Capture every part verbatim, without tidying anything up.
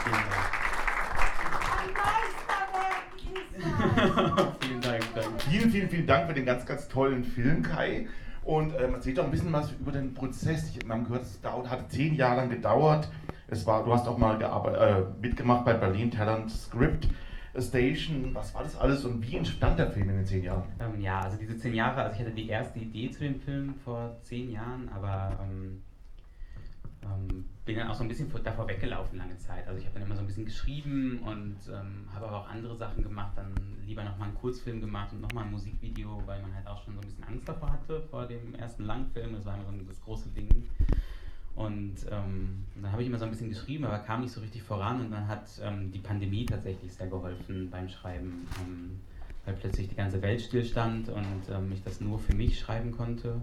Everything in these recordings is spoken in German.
Vielen Dank. Dank. Vielen, vielen, vielen Dank für den ganz, ganz tollen Film, Kai. Und ähm, erzähl doch ein bisschen was über den Prozess. Ich habe gehört, es dauert, hat zehn Jahre lang gedauert. Es war, du hast auch mal äh, mitgemacht bei Berlin Talent Script Station. Was war das alles und wie entstand der Film in den zehn Jahren? Ähm, ja, also diese zehn Jahre, also ich hatte die erste Idee zu dem Film vor zehn Jahren, aber ähm, ähm, bin dann auch so ein bisschen davor weggelaufen lange Zeit. Also ich habe dann immer so ein bisschen geschrieben und ähm, habe aber auch andere Sachen gemacht, dann lieber nochmal einen Kurzfilm gemacht und nochmal ein Musikvideo, weil man halt auch schon so ein bisschen Angst davor hatte, vor dem ersten Langfilm. Das war immer so das große Ding. Und ähm, dann habe ich immer so ein bisschen geschrieben, aber kam nicht so richtig voran und dann hat ähm, die Pandemie tatsächlich sehr geholfen beim Schreiben, ähm, weil plötzlich die ganze Welt stillstand und ähm, ich das nur für mich schreiben konnte.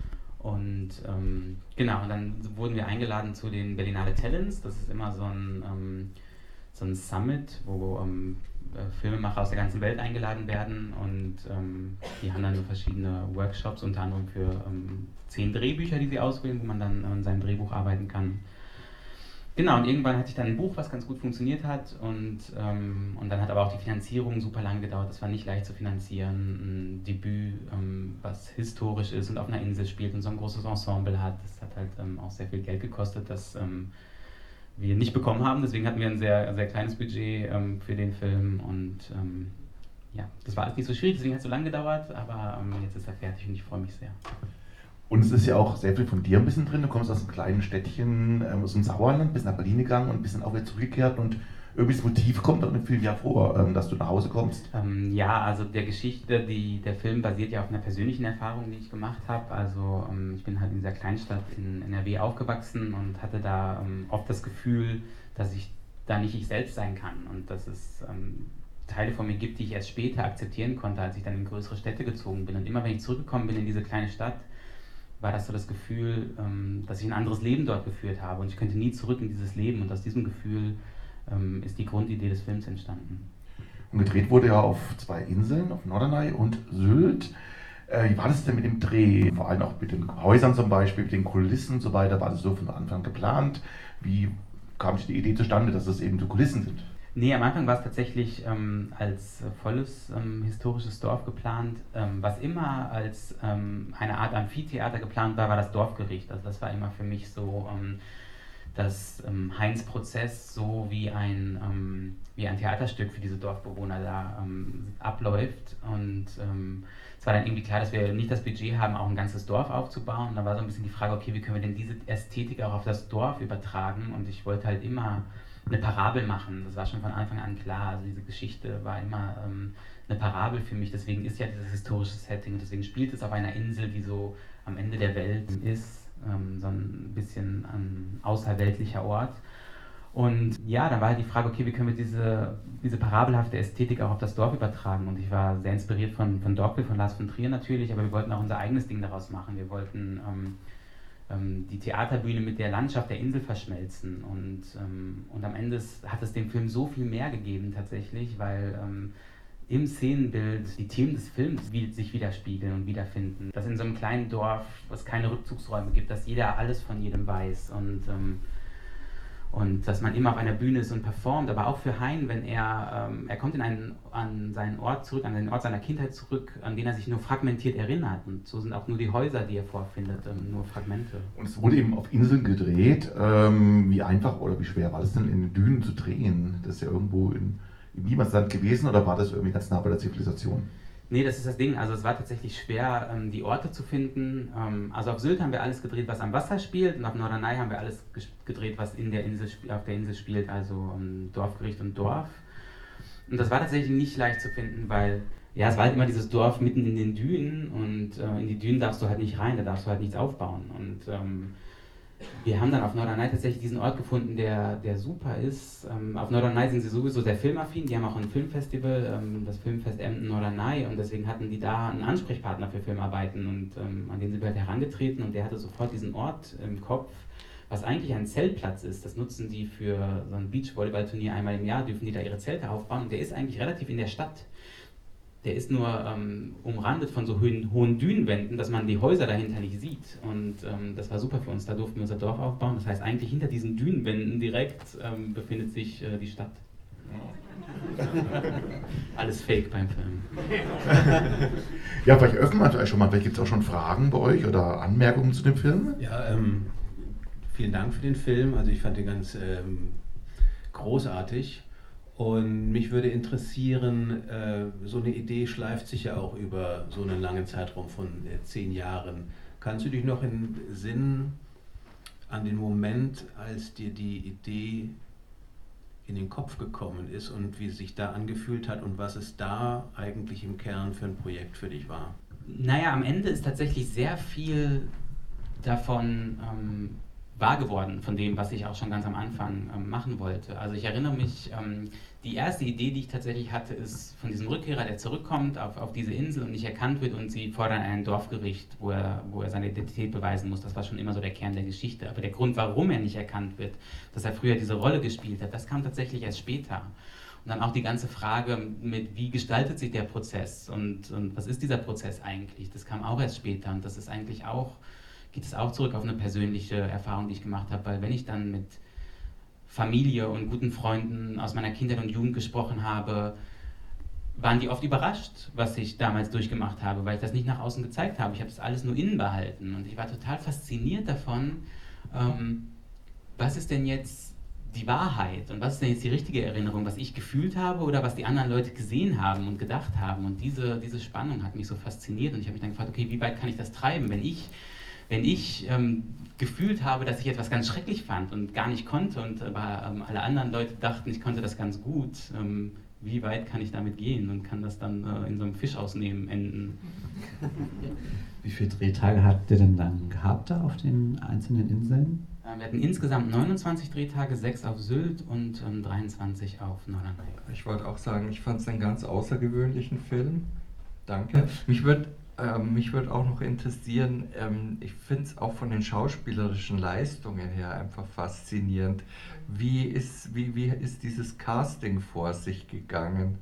Und ähm, genau, und dann wurden wir eingeladen zu den Berlinale Talents. Das ist immer so ein, ähm, so ein Summit, wo ähm, Filmemacher aus der ganzen Welt eingeladen werden und ähm, die haben dann so verschiedene Workshops, unter anderem für ähm, zehn Drehbücher, die sie auswählen, wo man dann an seinem Drehbuch arbeiten kann. Genau, und irgendwann hatte ich dann ein Buch, was ganz gut funktioniert hat und, ähm, und dann hat aber auch die Finanzierung super lange gedauert. Das war nicht leicht zu finanzieren. Ein Debüt, ähm, was historisch ist und auf einer Insel spielt und so ein großes Ensemble hat. Das hat halt ähm, auch sehr viel Geld gekostet, das ähm, wir nicht bekommen haben. Deswegen hatten wir ein sehr, sehr kleines Budget ähm, für den Film und ähm, ja, das war alles nicht so schwierig, deswegen hat es so lange gedauert, aber ähm, jetzt ist er fertig und ich freue mich sehr. Und es ist ja auch sehr viel von dir ein bisschen drin. Du kommst aus einem kleinen Städtchen, ähm, aus dem Sauerland, bist nach Berlin gegangen und bist dann auch wieder zurückgekehrt und irgendwie das Motiv kommt auch in vielen Jahren vor, ähm, dass du nach Hause kommst. Ähm, ja, also der Geschichte, die, der Film basiert ja auf einer persönlichen Erfahrung, die ich gemacht habe. Also ähm, ich bin halt in dieser Kleinstadt in N R W aufgewachsen und hatte da ähm, oft das Gefühl, dass ich da nicht ich selbst sein kann und dass es ähm, Teile von mir gibt, die ich erst später akzeptieren konnte, als ich dann in größere Städte gezogen bin. Und immer wenn ich zurückgekommen bin in diese kleine Stadt, war das so das Gefühl, ähm, dass ich ein anderes Leben dort geführt habe und ich könnte nie zurück in dieses Leben und aus diesem Gefühl ähm, ist die Grundidee des Films entstanden. Und gedreht wurde ja auf zwei Inseln, auf Norderney und Sylt. Äh, wie war das denn mit dem Dreh? Vor allem auch mit den Häusern zum Beispiel, mit den Kulissen und so weiter. War das so von Anfang geplant? Wie kam die Idee zustande, dass das eben so Kulissen sind? Nee, am Anfang war es tatsächlich ähm, als äh, volles ähm, historisches Dorf geplant. Ähm, was immer als ähm, eine Art Amphitheater geplant war, war das Dorfgericht. Also das war immer für mich so, ähm, dass ähm, Heinz Prozess so wie ein, ähm, wie ein Theaterstück für diese Dorfbewohner da ähm, abläuft. Und ähm, es war dann irgendwie klar, dass wir nicht das Budget haben, auch ein ganzes Dorf aufzubauen. Und da war so ein bisschen die Frage, okay, wie können wir denn diese Ästhetik auch auf das Dorf übertragen? Und ich wollte halt immer eine Parabel machen. Das war schon von Anfang an klar. Also diese Geschichte war immer ähm, eine Parabel für mich. Deswegen ist ja dieses historische Setting. Und deswegen spielt es auf einer Insel, die so am Ende der Welt ist. Ähm, so ein bisschen ein außerweltlicher Ort. Und ja, dann war halt die Frage, okay, wie können wir diese, diese parabelhafte Ästhetik auch auf das Dorf übertragen? Und ich war sehr inspiriert von, von Dogville, von Lars von Trier natürlich, aber wir wollten auch unser eigenes Ding daraus machen. Wir wollten ähm, die Theaterbühne mit der Landschaft der Insel verschmelzen und, ähm, und am Ende hat es dem Film so viel mehr gegeben tatsächlich, weil ähm, im Szenenbild die Themen des Films wie, sich widerspiegeln und wiederfinden. Dass in so einem kleinen Dorf es keine Rückzugsräume gibt, dass jeder alles von jedem weiß und ähm, Und dass man immer auf einer Bühne ist und performt, aber auch für Hein, wenn er, ähm, er kommt in einen, an seinen Ort zurück, an den Ort seiner Kindheit zurück, an den er sich nur fragmentiert erinnert. Und so sind auch nur die Häuser, die er vorfindet, ähm, nur Fragmente. Und es wurde eben auf Inseln gedreht. Ähm, wie einfach oder wie schwer war das denn, in den Dünen zu drehen? Das ist ja irgendwo in, im Niemandsland gewesen oder war das irgendwie ganz nah bei der Zivilisation? Nee, das ist das Ding. Also es war tatsächlich schwer, ähm, die Orte zu finden. Ähm, also auf Sylt haben wir alles gedreht, was am Wasser spielt, und auf Norderney haben wir alles gedreht, was in der Insel, auf der Insel spielt, also ähm, Dorfgericht und Dorf. Und das war tatsächlich nicht leicht zu finden, weil ja, es war halt immer dieses Dorf mitten in den Dünen und äh, in die Dünen darfst du halt nicht rein, da darfst du halt nichts aufbauen. Und ähm, wir haben dann auf Norderney tatsächlich diesen Ort gefunden, der, der super ist. Ähm, auf Norderney sind sie sowieso sehr filmaffin, die haben auch ein Filmfestival, ähm, das Filmfest Emden Norderney, und deswegen hatten die da einen Ansprechpartner für Filmarbeiten und ähm, an den sind wir halt herangetreten, und der hatte sofort diesen Ort im Kopf, was eigentlich ein Zeltplatz ist. Das nutzen die für so ein Beachvolleyballturnier einmal im Jahr, dürfen die da ihre Zelte aufbauen, und der ist eigentlich relativ in der Stadt. der ist nur ähm, umrandet von so hohen, hohen Dünenwänden, dass man die Häuser dahinter nicht sieht. Und ähm, das war super für uns. Da durften wir unser Dorf aufbauen. Das heißt, eigentlich hinter diesen Dünenwänden direkt ähm, befindet sich äh, die Stadt. Alles fake beim Film. Ja, vielleicht öffnen wir vielleicht schon mal. Vielleicht gibt es auch schon Fragen bei euch oder Anmerkungen zu dem Film? Ja, ähm, vielen Dank für den Film. Also ich fand den ganz ähm, großartig. Und mich würde interessieren, äh, so eine Idee schleift sich ja auch über so einen langen Zeitraum von äh, zehn Jahren. Kannst du dich noch entsinnen an den Moment, als dir die Idee in den Kopf gekommen ist und wie es sich da angefühlt hat und was es da eigentlich im Kern für ein Projekt für dich war? Naja, am Ende ist tatsächlich sehr viel davon ähm, wahr geworden, von dem, was ich auch schon ganz am Anfang ähm, machen wollte. Also ich erinnere mich, ähm, die erste Idee, die ich tatsächlich hatte, ist von diesem Rückkehrer, der zurückkommt auf, auf diese Insel und nicht erkannt wird und sie fordern ein Dorfgericht, wo er, wo er seine Identität beweisen muss. Das war schon immer so der Kern der Geschichte. Aber der Grund, warum er nicht erkannt wird, dass er früher diese Rolle gespielt hat, das kam tatsächlich erst später. Und dann auch die ganze Frage mit, wie gestaltet sich der Prozess und, und was ist dieser Prozess eigentlich, das kam auch erst später und das ist eigentlich auch, geht es auch zurück auf eine persönliche Erfahrung, die ich gemacht habe, weil wenn ich dann mit Familie und guten Freunden aus meiner Kindheit und Jugend gesprochen habe, waren die oft überrascht, was ich damals durchgemacht habe, weil ich das nicht nach außen gezeigt habe. Ich habe das alles nur innen behalten und ich war total fasziniert davon, ähm, was ist denn jetzt die Wahrheit und was ist denn jetzt die richtige Erinnerung, was ich gefühlt habe oder was die anderen Leute gesehen haben und gedacht haben. Und diese, diese Spannung hat mich so fasziniert und ich habe mich dann gefragt, okay, wie weit kann ich das treiben, wenn ich Wenn ich ähm, gefühlt habe, dass ich etwas ganz schrecklich fand und gar nicht konnte und aber ähm, alle anderen Leute dachten, ich konnte das ganz gut, ähm, wie weit kann ich damit gehen und kann das dann äh, in so einem Fischausnehmen enden? Wie viele Drehtage habt ihr denn dann gehabt da auf den einzelnen Inseln? Äh, wir hatten insgesamt neunundzwanzig Drehtage, sechs auf Sylt und ähm, dreiundzwanzig auf Norderney. Ich wollte auch sagen, ich fand es einen ganz außergewöhnlichen Film. Danke. Mich würde Ähm, mich würde auch noch interessieren, ähm, ich finde es auch von den schauspielerischen Leistungen her einfach faszinierend. Wie ist, wie, wie ist dieses Casting vor sich gegangen?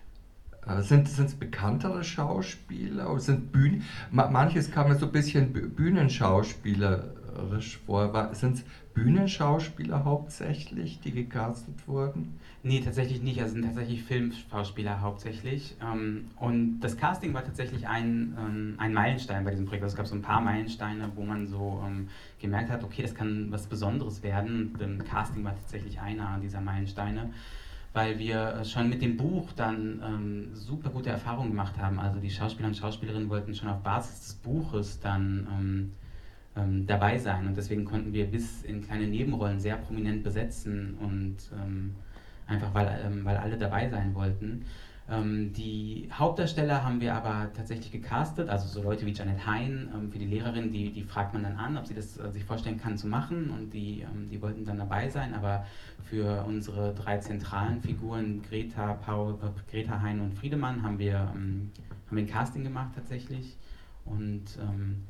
Äh, sind es bekanntere Schauspieler oder sind Bühnen? Ma, manches kam mir so ein bisschen bühnenschauspielerisch vor. Sind es Bühnenschauspieler hauptsächlich, die gecastet wurden? Nee, tatsächlich nicht. Also sind tatsächlich Filmschauspieler hauptsächlich. Und das Casting war tatsächlich ein, ein Meilenstein bei diesem Projekt. Also es gab so ein paar Meilensteine, wo man so gemerkt hat, okay, das kann was Besonderes werden. Und Casting war tatsächlich einer dieser Meilensteine, weil wir schon mit dem Buch dann super gute Erfahrungen gemacht haben. Also die Schauspieler und Schauspielerinnen wollten schon auf Basis des Buches dann ähm, dabei sein. Und deswegen konnten wir bis in kleine Nebenrollen sehr prominent besetzen und ähm, einfach weil, ähm, weil alle dabei sein wollten. Ähm, die Hauptdarsteller haben wir aber tatsächlich gecastet, also so Leute wie Janet Hein, ähm, für die Lehrerin, die, die fragt man dann an, ob sie das äh, sich vorstellen kann zu machen und die, ähm, die wollten dann dabei sein, aber für unsere drei zentralen Figuren, Greta, Paul, äh, Greta Hein und Friedemann, haben wir, ähm, haben wir ein Casting gemacht tatsächlich und ähm,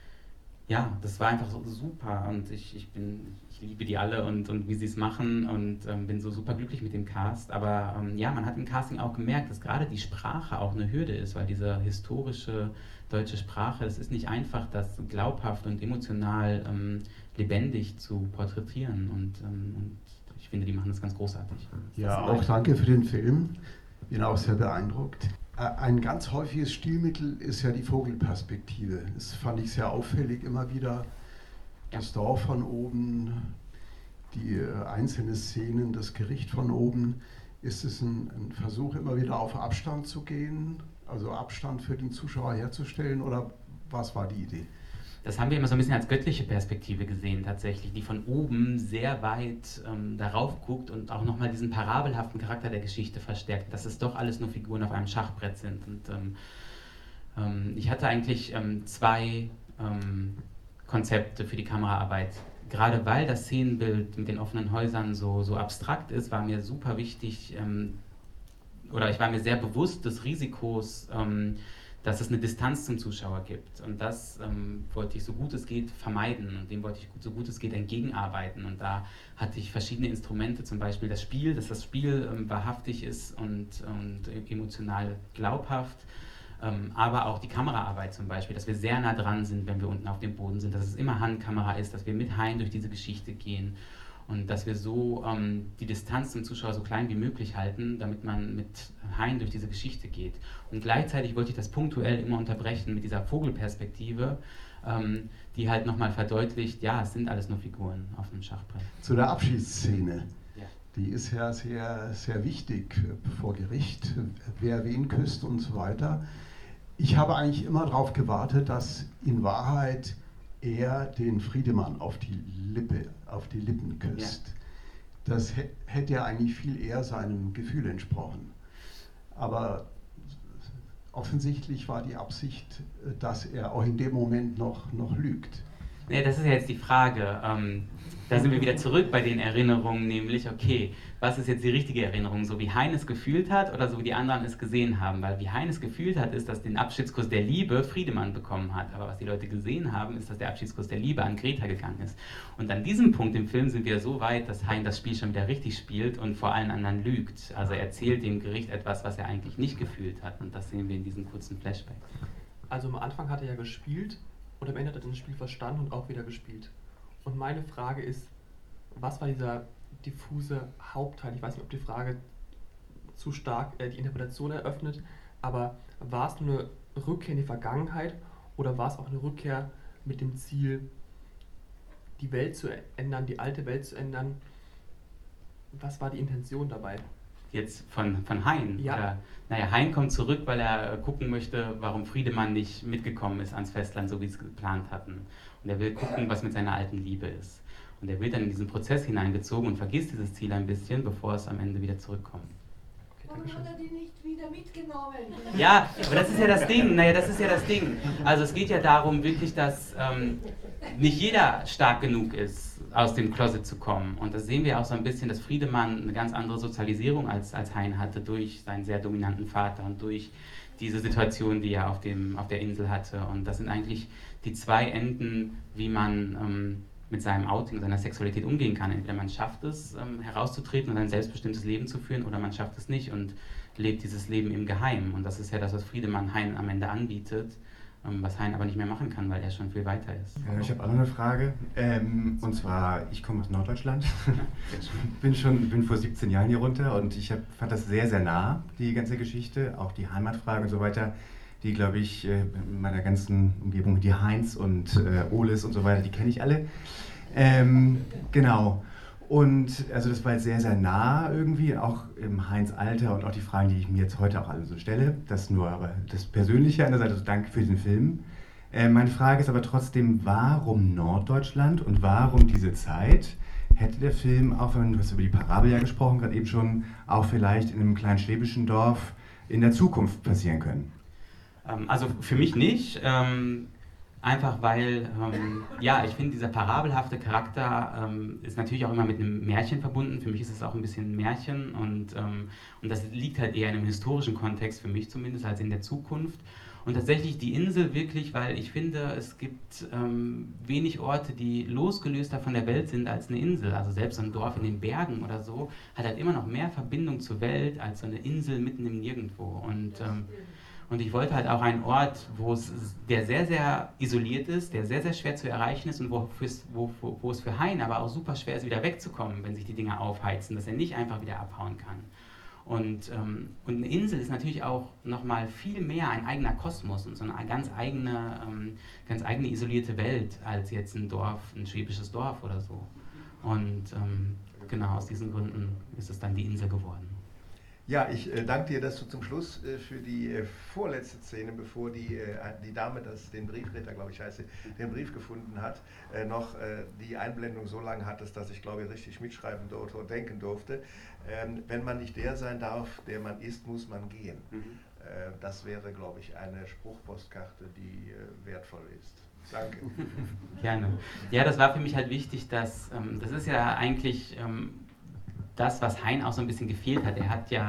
ja, das war einfach so super und ich, ich bin, ich liebe die alle und, und wie sie es machen und ähm, bin so super glücklich mit dem Cast. Aber ähm, ja, man hat im Casting auch gemerkt, dass gerade die Sprache auch eine Hürde ist, weil diese historische deutsche Sprache, es ist nicht einfach, das glaubhaft und emotional ähm, lebendig zu porträtieren und, ähm, und ich finde, die machen das ganz großartig. Ja, auch danke für den Film. Bin auch sehr beeindruckt. Ein ganz häufiges Stilmittel ist ja die Vogelperspektive. Das fand ich sehr auffällig immer wieder. Das Dorf von oben, die einzelnen Szenen, das Gericht von oben. Ist es ein, ein Versuch, immer wieder auf Abstand zu gehen, also Abstand für den Zuschauer herzustellen, oder was war die Idee? Das haben wir immer so ein bisschen als göttliche Perspektive gesehen tatsächlich, die von oben sehr weit ähm, darauf guckt und auch nochmal diesen parabelhaften Charakter der Geschichte verstärkt, dass es doch alles nur Figuren auf einem Schachbrett sind. Und ähm, ähm, ich hatte eigentlich ähm, zwei ähm, Konzepte für die Kameraarbeit. Gerade weil das Szenenbild mit den offenen Häusern so, so abstrakt ist, war mir super wichtig, ähm, oder ich war mir sehr bewusst des Risikos, ähm, dass es eine Distanz zum Zuschauer gibt. Und das ähm, wollte ich so gut es geht vermeiden und dem wollte ich so gut es geht entgegenarbeiten. Und da hatte ich verschiedene Instrumente, zum Beispiel das Spiel, dass das Spiel ähm, wahrhaftig ist und, und emotional glaubhaft. Ähm, aber auch die Kameraarbeit zum Beispiel, dass wir sehr nah dran sind, wenn wir unten auf dem Boden sind, dass es immer Handkamera ist, dass wir mit Hein durch diese Geschichte gehen und dass wir so ähm, die Distanz zum Zuschauer so klein wie möglich halten, damit man mit Hein durch diese Geschichte geht. Und gleichzeitig wollte ich das punktuell immer unterbrechen mit dieser Vogelperspektive, ähm, die halt nochmal verdeutlicht, ja, es sind alles nur Figuren auf einem Schachbrett. Zu der Abschiedsszene. Ja. Die ist ja sehr, sehr wichtig vor Gericht, wer wen küsst und so weiter. Ich habe eigentlich immer darauf gewartet, dass in Wahrheit er den Friedemann auf die Lippe, auf die Lippen küsst. Ja. Das hätte ja eigentlich viel eher seinem Gefühl entsprochen. Aber offensichtlich war die Absicht, dass er auch in dem Moment noch, noch lügt. Nee, das ist ja jetzt die Frage. Ähm, da sind wir wieder zurück bei den Erinnerungen, nämlich, okay, was ist jetzt die richtige Erinnerung? So wie Hein es gefühlt hat oder so wie die anderen es gesehen haben? Weil wie Hein es gefühlt hat, ist, dass den Abschiedskuss der Liebe Friedemann bekommen hat. Aber was die Leute gesehen haben, ist, dass der Abschiedskuss der Liebe an Greta gegangen ist. Und an diesem Punkt im Film sind wir so weit, dass Hein das Spiel schon wieder richtig spielt und vor allen anderen lügt. Also er erzählt dem Gericht etwas, was er eigentlich nicht gefühlt hat. Und das sehen wir in diesen kurzen Flashbacks. Also am Anfang hat er ja gespielt und am Ende hat er das Spiel verstanden und auch wieder gespielt. Und meine Frage ist, was war dieser diffuse Hauptteil? Ich weiß nicht, ob die Frage zu stark äh, die Interpretation eröffnet, aber war es nur eine Rückkehr in die Vergangenheit oder war es auch eine Rückkehr mit dem Ziel, die Welt zu ändern, die alte Welt zu ändern? Was war die Intention dabei? Jetzt von, von Hein? Ja. Oder, naja, Hein kommt zurück, weil er gucken möchte, warum Friedemann nicht mitgekommen ist ans Festland, so wie sie es geplant hatten. Und er will gucken, was mit seiner alten Liebe ist. Und er wird dann in diesen Prozess hineingezogen und vergisst dieses Ziel ein bisschen, bevor es am Ende wieder zurückkommt. Warum hat er die nicht wieder mitgenommen? Ja, aber das ist ja das Ding. Naja, das ist ja das Ding. Also es geht ja darum wirklich, dass ähm, nicht jeder stark genug ist, aus dem Closet zu kommen. Und das sehen wir auch so ein bisschen, dass Friedemann eine ganz andere Sozialisierung als, als Hein hatte, durch seinen sehr dominanten Vater und durch diese Situation, die er auf, dem, auf der Insel hatte. Und das sind eigentlich die zwei Enden, wie man ähm, mit seinem Outing, seiner Sexualität umgehen kann. Entweder man schafft es, ähm, herauszutreten und ein selbstbestimmtes Leben zu führen, oder man schafft es nicht und lebt dieses Leben im Geheimen. Und das ist ja das, was Friedemann Hein am Ende anbietet, ähm, was Hein aber nicht mehr machen kann, weil er schon viel weiter ist. Ja, ich habe auch noch eine Frage. Ähm, und zwar, ich komme aus Norddeutschland, bin schon bin vor siebzehn Jahren hier runter und ich hab, fand das sehr, sehr nah, die ganze Geschichte, auch die Heimatfrage und so weiter. Die, glaube ich, in meiner ganzen Umgebung, die Heinz und äh, Oles und so weiter, die kenne ich alle. Ähm, genau. Und also das war jetzt sehr, sehr nah irgendwie, auch im Heinz Alter und auch die Fragen, die ich mir jetzt heute auch alle so stelle. Das nur aber das Persönliche an der Seite, also danke für den Film. Äh, meine Frage ist aber trotzdem, warum Norddeutschland und warum diese Zeit? Hätte der Film, auch wenn du hast über die Parabel ja gesprochen, gerade eben schon, auch vielleicht in einem kleinen schwäbischen Dorf in der Zukunft passieren können? Also für mich nicht, ähm, einfach weil, ähm, ja, ich finde, dieser parabelhafte Charakter ähm, ist natürlich auch immer mit einem Märchen verbunden. Für mich ist es auch ein bisschen ein Märchen und, ähm, und das liegt halt eher in einem historischen Kontext, für mich zumindest, als in der Zukunft. Und tatsächlich die Insel wirklich, weil ich finde, es gibt ähm, wenig Orte, die losgelöster von der Welt sind als eine Insel. Also selbst so ein Dorf in den Bergen oder so hat halt immer noch mehr Verbindung zur Welt als so eine Insel mitten im Nirgendwo. Und ähm, Und ich wollte halt auch einen Ort, wo es, der sehr, sehr isoliert ist, der sehr, sehr schwer zu erreichen ist und wo, wo, wo es für Hein aber auch super schwer ist, wieder wegzukommen, wenn sich die Dinge aufheizen, dass er nicht einfach wieder abhauen kann. Und, ähm, und eine Insel ist natürlich auch nochmal viel mehr ein eigener Kosmos und so eine ganz eigene, ähm, ganz eigene isolierte Welt als jetzt ein Dorf, ein schwäbisches Dorf oder so. Und ähm, genau aus diesen Gründen ist es dann die Insel geworden. Ja, ich äh, danke dir, dass du zum Schluss äh, für die äh, vorletzte Szene, bevor die, äh, die Dame, das, den Briefritter, glaube ich, heißt sie, den Brief gefunden hat, äh, noch äh, die Einblendung so lang hattest, dass ich, glaube ich, richtig mitschreiben durfte und denken durfte. Ähm, wenn man nicht der sein darf, der man ist, muss man gehen. Mhm. Äh, das wäre, glaube ich, eine Spruchpostkarte, die äh, wertvoll ist. Danke. Gerne. Ja, das war für mich halt wichtig, dass, ähm, das ist ja eigentlich... Ähm, das, was Hein auch so ein bisschen gefehlt hat. Er hat ja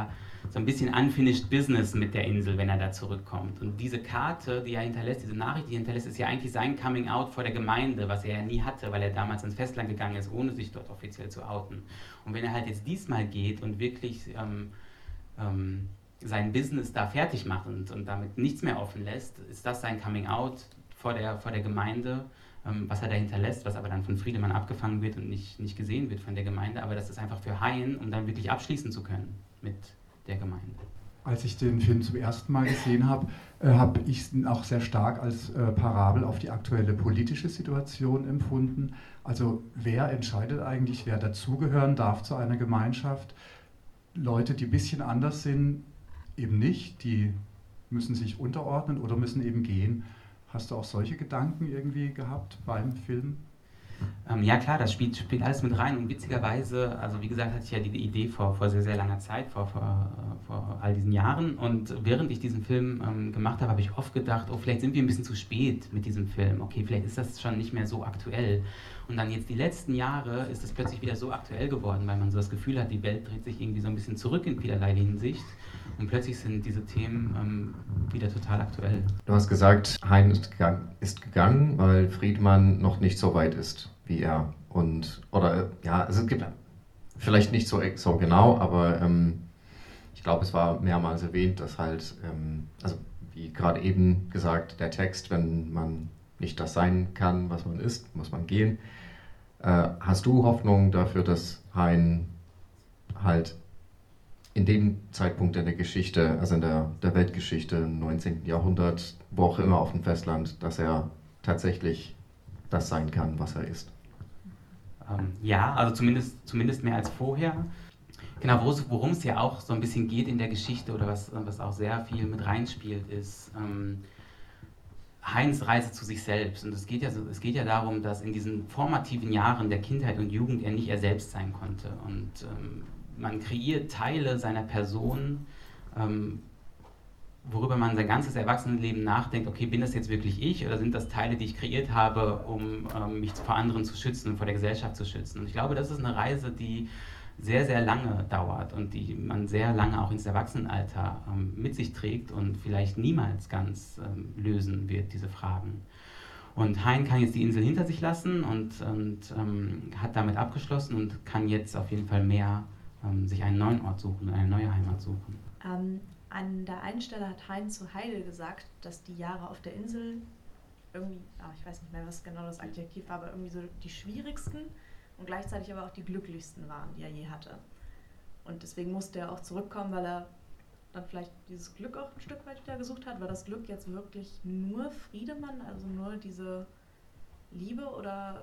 so ein bisschen unfinished business mit der Insel, wenn er da zurückkommt. Und diese Karte, die er hinterlässt, diese Nachricht, die er hinterlässt, ist ja eigentlich sein Coming Out vor der Gemeinde, was er ja nie hatte, weil er damals ins Festland gegangen ist, ohne sich dort offiziell zu outen. Und wenn er halt jetzt diesmal geht und wirklich ähm, ähm, sein Business da fertig macht und, und damit nichts mehr offen lässt, ist das sein Coming Out vor der, vor der Gemeinde, ähm, was er da hinterlässt, was aber dann von Friedemann abgefangen wird und nicht, nicht gesehen wird von der Gemeinde. Aber das ist einfach für Hein, um dann wirklich abschließen zu können mit der Gemeinde. Als ich den Film zum ersten Mal gesehen habe, äh, habe ich ihn auch sehr stark als äh, Parabel auf die aktuelle politische Situation empfunden. Also wer entscheidet eigentlich, wer dazugehören darf zu einer Gemeinschaft? Leute, die ein bisschen anders sind, eben nicht, die müssen sich unterordnen oder müssen eben gehen. Hast du auch solche Gedanken irgendwie gehabt beim Film? Ähm, ja klar, das spielt, spielt alles mit rein und witzigerweise, also wie gesagt, hatte ich ja die Idee vor, vor sehr, sehr langer Zeit, vor, vor, vor all diesen Jahren, und während ich diesen Film ähm, gemacht habe, habe ich oft gedacht, oh, vielleicht sind wir ein bisschen zu spät mit diesem Film, okay, vielleicht ist das schon nicht mehr so aktuell. Und dann jetzt die letzten Jahre ist es plötzlich wieder so aktuell geworden, weil man so das Gefühl hat, die Welt dreht sich irgendwie so ein bisschen zurück in vielerlei Hinsicht und plötzlich sind diese Themen ähm, wieder total aktuell. Du hast gesagt, Hein ist gegangen, ist gegangen, weil Friedemann noch nicht so weit ist wie er. Und, oder, ja, also es gibt vielleicht nicht so, so genau, aber ähm, ich glaube, es war mehrmals erwähnt, dass halt, ähm, also wie gerade eben gesagt, der Text, wenn man nicht das sein kann, was man ist, muss man gehen. Äh, hast du Hoffnung dafür, dass Hein halt in dem Zeitpunkt in der Geschichte, also in der, der Weltgeschichte im neunzehnten Jahrhundert, wo auch immer auf dem Festland, dass er tatsächlich das sein kann, was er ist? Ähm, ja, also zumindest, zumindest mehr als vorher. Genau, worum es ja auch so ein bisschen geht in der Geschichte oder was, was auch sehr viel mit reinspielt, ist ähm, Heins Reise zu sich selbst. Und es geht, ja so, es geht ja darum, dass in diesen formativen Jahren der Kindheit und Jugend er nicht er selbst sein konnte. Und ähm, man kreiert Teile seiner Person, ähm, worüber man sein ganzes Erwachsenenleben nachdenkt, okay, bin das jetzt wirklich ich oder sind das Teile, die ich kreiert habe, um ähm, mich vor anderen zu schützen und vor der Gesellschaft zu schützen. Und ich glaube, das ist eine Reise, die sehr, sehr lange dauert und die man sehr lange auch ins Erwachsenenalter ähm, mit sich trägt und vielleicht niemals ganz ähm, lösen wird, diese Fragen. Und Hein kann jetzt die Insel hinter sich lassen und, und ähm, hat damit abgeschlossen und kann jetzt auf jeden Fall mehr ähm, sich einen neuen Ort suchen, eine neue Heimat suchen. Ähm, an der einen Stelle hat Hein zu Heidel gesagt, dass die Jahre auf der Insel irgendwie, oh, ich weiß nicht mehr, was genau das Adjektiv war, aber irgendwie so die schwierigsten und gleichzeitig aber auch die glücklichsten waren, die er je hatte. Und deswegen musste er auch zurückkommen, weil er dann vielleicht dieses Glück auch ein Stück weit wieder gesucht hat. War das Glück jetzt wirklich nur Friedemann, also nur diese Liebe, oder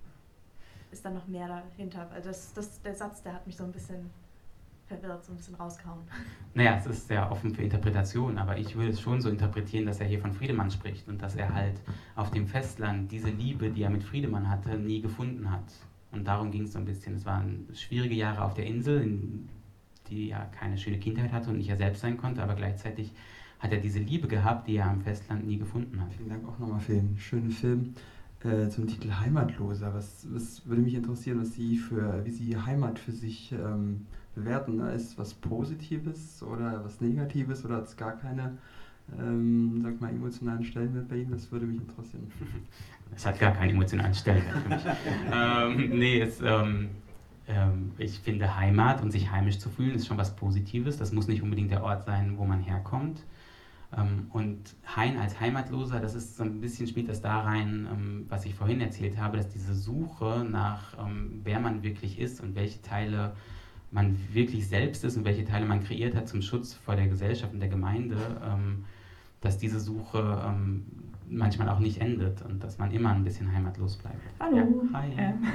ist da noch mehr dahinter? Also das, das, der Satz, der hat mich so ein bisschen verwirrt, so ein bisschen rausgehauen. Naja, es ist sehr offen für Interpretation, aber ich würde es schon so interpretieren, dass er hier von Friedemann spricht und dass er halt auf dem Festland diese Liebe, die er mit Friedemann hatte, nie gefunden hat. Und darum ging es so ein bisschen. Es waren schwierige Jahre auf der Insel, in die er keine schöne Kindheit hatte und nicht er selbst sein konnte, aber gleichzeitig hat er diese Liebe gehabt, die er am Festland nie gefunden hat. Vielen Dank auch nochmal für den schönen Film. Äh, zum Titel Heimatloser. Was, was würde mich interessieren, was Sie für, wie Sie Heimat für sich ähm, bewerten? Ne? Ist es was Positives oder was Negatives oder hat es gar keine ähm, sag mal, emotionalen Stellenwert bei Ihnen? Das würde mich interessieren. Es hat gar keinen emotionalen Stellenwert für mich. ähm, nee, es, ähm, ähm, ich finde Heimat und sich heimisch zu fühlen ist schon was Positives. Das muss nicht unbedingt der Ort sein, wo man herkommt. Ähm, und Hein als Heimatloser, das ist so ein bisschen, spielt das da rein, ähm, was ich vorhin erzählt habe, dass diese Suche nach, ähm, wer man wirklich ist und welche Teile man wirklich selbst ist und welche Teile man kreiert hat zum Schutz vor der Gesellschaft und der Gemeinde, ähm, dass diese Suche ähm, manchmal auch nicht endet und dass man immer ein bisschen heimatlos bleibt. Hallo. Ja. Hi. Ähm,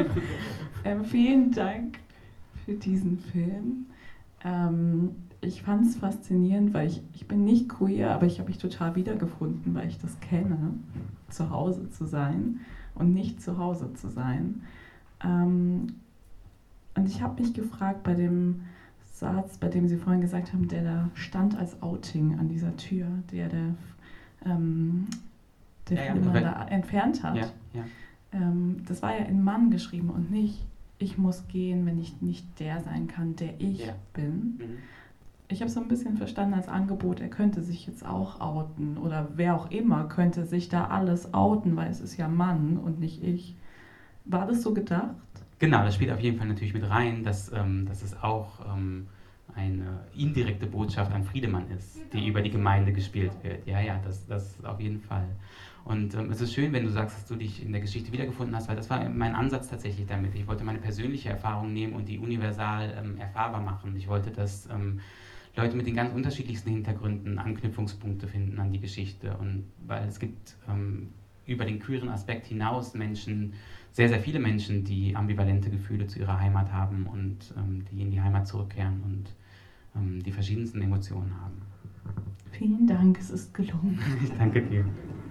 ähm, vielen Dank für diesen Film. Ähm, ich fand es faszinierend, weil ich, ich bin nicht queer, aber ich habe mich total wiedergefunden, weil ich das kenne, zu Hause zu sein und nicht zu Hause zu sein. Ähm, und ich habe mich gefragt bei dem Satz, bei dem Sie vorhin gesagt haben, der da stand als Outing an dieser Tür, der der, ähm, der ja, Friedemann ja, da entfernt hat. Ja, ja. Ähm, das war ja in Mann geschrieben und nicht, ich muss gehen, wenn ich nicht der sein kann, der ich ja. bin. Mhm. ich habe so ein bisschen verstanden als Angebot, er könnte sich jetzt auch outen oder wer auch immer könnte sich da alles outen, weil es ist ja Mann und nicht ich. War das so gedacht? Genau, das spielt auf jeden Fall natürlich mit rein, dass, ähm, dass es auch ähm, eine indirekte Botschaft an Friedemann ist, die über die Gemeinde gespielt wird. Ja, ja, das, das auf jeden Fall. Und ähm, es ist schön, wenn du sagst, dass du dich in der Geschichte wiedergefunden hast, weil das war mein Ansatz tatsächlich damit. Ich wollte meine persönliche Erfahrung nehmen und die universal ähm, erfahrbar machen. Ich wollte, dass ähm, Leute mit den ganz unterschiedlichsten Hintergründen Anknüpfungspunkte finden an die Geschichte. Und weil es gibt ähm, über den queeren Aspekt hinaus Menschen, sehr, sehr viele Menschen, die ambivalente Gefühle zu ihrer Heimat haben und ähm, die in die Heimat zurückkehren und ähm, die verschiedensten Emotionen haben. Vielen Dank, es ist gelungen. Ich danke dir.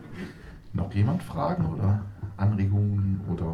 Noch jemand Fragen oder Anregungen oder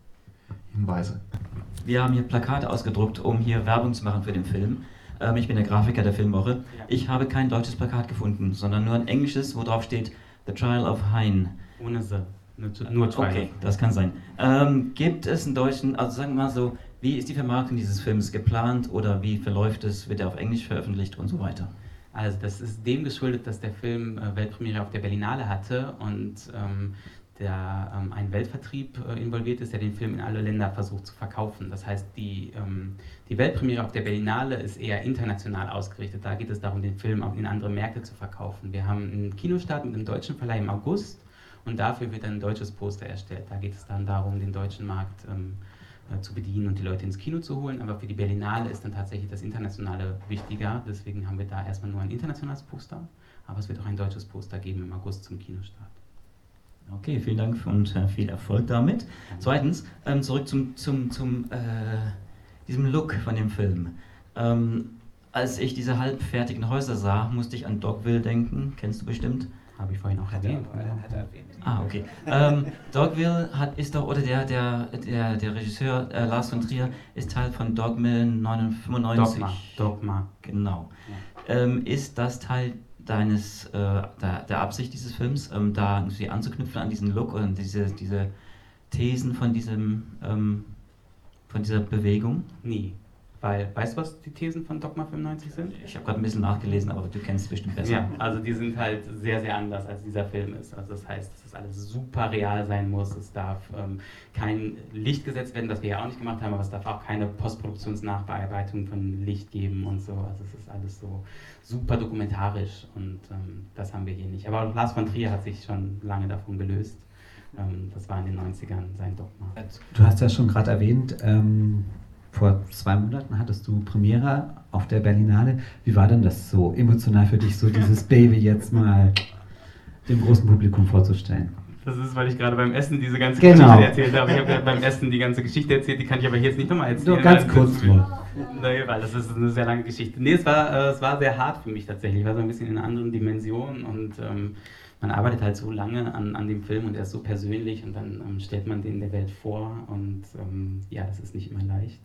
Hinweise? Wir haben hier Plakate ausgedruckt, um hier Werbung zu machen für den Film. Ähm, ich bin der Grafiker der Filmwoche. Ich habe kein deutsches Plakat gefunden, sondern nur ein englisches, wo drauf steht The Trial of Hein. Ohne The. Nur, nur Trial. Okay, das kann sein. Ähm, gibt es einen deutschen, also sagen wir mal so, wie ist die Vermarktung dieses Films geplant oder wie verläuft es? Wird er auf Englisch veröffentlicht und so weiter? Also das ist dem geschuldet, dass der Film äh, Weltpremiere auf der Berlinale hatte und ähm, der, ähm, ein Weltvertrieb äh, involviert ist, der den Film in alle Länder versucht zu verkaufen. Das heißt, die, ähm, die Weltpremiere auf der Berlinale ist eher international ausgerichtet. Da geht es darum, den Film auch in andere Märkte zu verkaufen. Wir haben einen Kinostart mit einem deutschen Verleih im August und dafür wird ein deutsches Poster erstellt. Da geht es dann darum, den deutschen Markt ähm, äh, zu bedienen und die Leute ins Kino zu holen. Aber für die Berlinale ist dann tatsächlich das Internationale wichtiger. Deswegen haben wir da erstmal nur ein internationales Poster. Aber es wird auch ein deutsches Poster geben im August zum Kinostart. Okay, vielen Dank und äh, viel Erfolg damit. Zweitens, ähm, zurück zum, zum, zum äh, diesem Look von dem Film. Ähm, als ich diese halbfertigen Häuser sah, musste ich an Dogville denken. Kennst du bestimmt? Habe ich vorhin auch erwähnt. Hat er erwähnt. Ah, okay. ähm, Dogville hat, ist doch, oder der, der, der, der Regisseur äh, Lars von Trier ist Teil von Dogma neunundfünfzig. Dogma. Dogma. Genau. Ja. Ähm, ist das Teil deines, äh, der, der Absicht dieses Films, ähm, da irgendwie anzuknüpfen an diesen Look und diese, diese Thesen von diesem, ähm, von dieser Bewegung? Nie. Weil, weißt du, was die Thesen von Dogma fünfundneunzig sind? Ich habe gerade ein bisschen nachgelesen, aber du kennst es bestimmt besser. Ja, also die sind halt sehr, sehr anders, als dieser Film ist. Also das heißt, dass das alles super real sein muss. Es darf ähm, kein Licht gesetzt werden, das wir ja auch nicht gemacht haben, aber es darf auch keine Postproduktionsnachbearbeitung von Licht geben und so. Also es ist alles so super dokumentarisch und ähm, das haben wir hier nicht. Aber auch Lars von Trier hat sich schon lange davon gelöst. Ähm, das war in den neunzigern sein Dogma. Du hast ja schon gerade erwähnt, ähm vor zwei Monaten hattest du Premiere auf der Berlinale. Wie war denn das so emotional für dich, so dieses Baby jetzt mal dem großen Publikum vorzustellen? Das ist, weil ich gerade beim Essen diese ganze genau. Geschichte erzählt habe. Ich habe gerade beim Essen die ganze Geschichte erzählt, die kann ich aber jetzt nicht nochmal erzählen. Nur ganz kurz nur. Nee, weil das ist eine sehr lange Geschichte. Nee, es war, äh, es war sehr hart für mich tatsächlich. Ich war so ein bisschen in einer anderen Dimension und ähm, man arbeitet halt so lange an, an dem Film und er ist so persönlich und dann ähm, stellt man den der Welt vor und ähm, ja, das ist nicht immer leicht.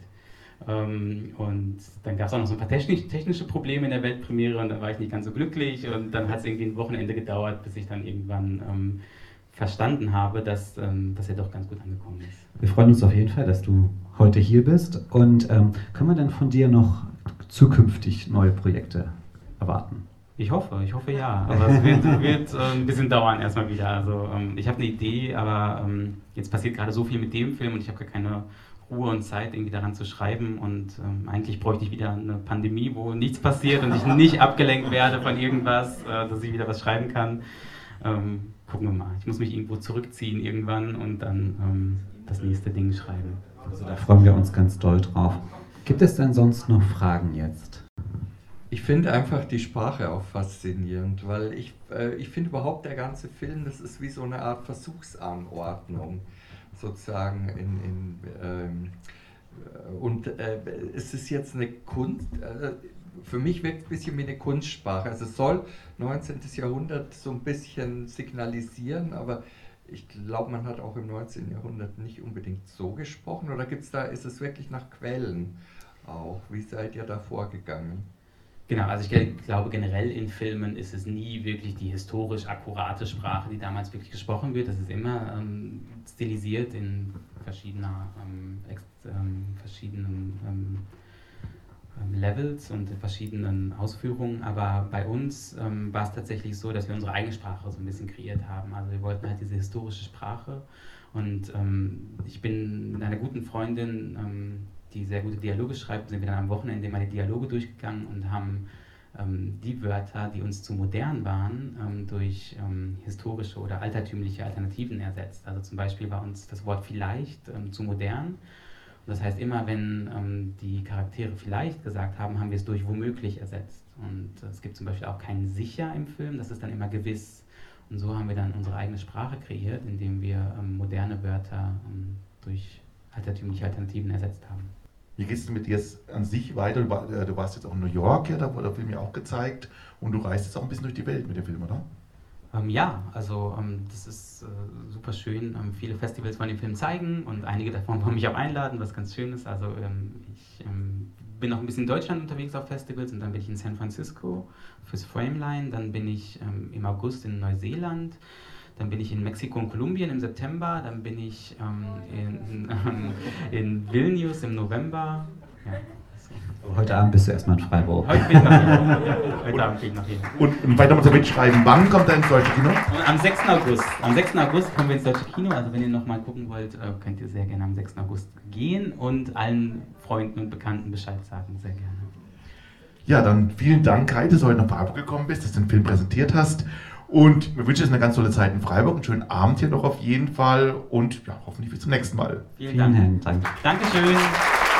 Ähm, und dann gab es auch noch so ein paar technisch, technische Probleme in der Weltpremiere und da war ich nicht ganz so glücklich und dann hat es irgendwie ein Wochenende gedauert, bis ich dann irgendwann ähm, verstanden habe, dass, ähm, dass er doch ganz gut angekommen ist. Wir freuen uns auf jeden Fall, dass du heute hier bist und ähm, können wir dann von dir noch zukünftig neue Projekte erwarten? Ich hoffe, ich hoffe ja, aber es wird, wird äh, ein bisschen dauern erstmal wieder. Also ähm, ich habe eine Idee, aber ähm, jetzt passiert gerade so viel mit dem Film und ich habe gar keine Ruhe und Zeit, irgendwie daran zu schreiben und ähm, eigentlich bräuchte ich wieder eine Pandemie, wo nichts passiert und ich nicht abgelenkt werde von irgendwas, äh, dass ich wieder was schreiben kann. Ähm, gucken wir mal. Ich muss mich irgendwo zurückziehen irgendwann und dann ähm, das nächste Ding schreiben. Also da freuen wir uns ganz doll drauf. Gibt es denn sonst noch Fragen jetzt? Ich finde einfach die Sprache auch faszinierend, weil ich, äh, ich finde überhaupt der ganze Film, das ist wie so eine Art Versuchsanordnung. Sozusagen in, in ähm, und äh, es ist jetzt eine Kunst, äh, für mich wirkt es ein bisschen wie eine Kunstsprache. Also es soll neunzehnten. Jahrhundert so ein bisschen signalisieren, aber ich glaube, man hat auch im neunzehnten. Jahrhundert nicht unbedingt so gesprochen. Oder gibt's da, ist es wirklich nach Quellen auch? Wie seid ihr da vorgegangen? Genau, also ich glaube generell in Filmen ist es nie wirklich die historisch akkurate Sprache, die damals wirklich gesprochen wird. Das ist immer ähm, stilisiert in verschiedener, ähm, ex, ähm, verschiedenen ähm, Levels und verschiedenen Ausführungen, aber bei uns ähm, war es tatsächlich so, dass wir unsere eigene Sprache so ein bisschen kreiert haben. Also wir wollten halt diese historische Sprache und ähm, ich bin mit einer guten Freundin, ähm, die sehr gute Dialoge schreibt, sind wir dann am Wochenende mal die Dialoge durchgegangen und haben ähm, die Wörter, die uns zu modern waren, ähm, durch ähm, historische oder altertümliche Alternativen ersetzt. Also zum Beispiel war uns das Wort vielleicht ähm, zu modern. Das heißt, immer wenn ähm, die Charaktere vielleicht gesagt haben, haben wir es durch womöglich ersetzt. Und äh, es gibt zum Beispiel auch kein sicher im Film, das ist dann immer gewiss. Und so haben wir dann unsere eigene Sprache kreiert, indem wir ähm, moderne Wörter ähm, durch altertümliche Alternativen ersetzt haben. Wie geht es mit dir an sich weiter? Du warst jetzt auch in New York, ja, da wurde der Film ja auch gezeigt. Und du reist jetzt auch ein bisschen durch die Welt mit dem Film, oder? Ähm, ja, also ähm, das ist äh, super schön. Ähm, viele Festivals wollen den Film zeigen und einige davon wollen mich auch einladen, was ganz schön ist. Also ähm, ich ähm, bin noch ein bisschen in Deutschland unterwegs auf Festivals und dann bin ich in San Francisco fürs Frameline, dann bin ich ähm, im August in Neuseeland, dann bin ich in Mexiko und Kolumbien im September, dann bin ich ähm, in, ähm, in Vilnius im November. Ja. Heute Abend bist du erstmal in Freiburg. Heute bin ich noch hier. Heute Abend bin ich noch hier. Und, und weiter muss er mitschreiben, wann kommt er ins deutsche Kino? Und am sechsten August. Am sechsten August kommen wir ins deutsche Kino. Also wenn ihr nochmal gucken wollt, könnt ihr sehr gerne am sechsten August gehen und allen Freunden und Bekannten Bescheid sagen. Sehr gerne. Ja, dann vielen Dank, Kai, dass du heute nach Freiburg gekommen bist, dass du den Film präsentiert hast. Und wir wünschen dir eine ganz tolle Zeit in Freiburg, einen schönen Abend hier noch auf jeden Fall und ja, hoffentlich bis zum nächsten Mal. Vielen Dank. Vielen Dank. Dankeschön.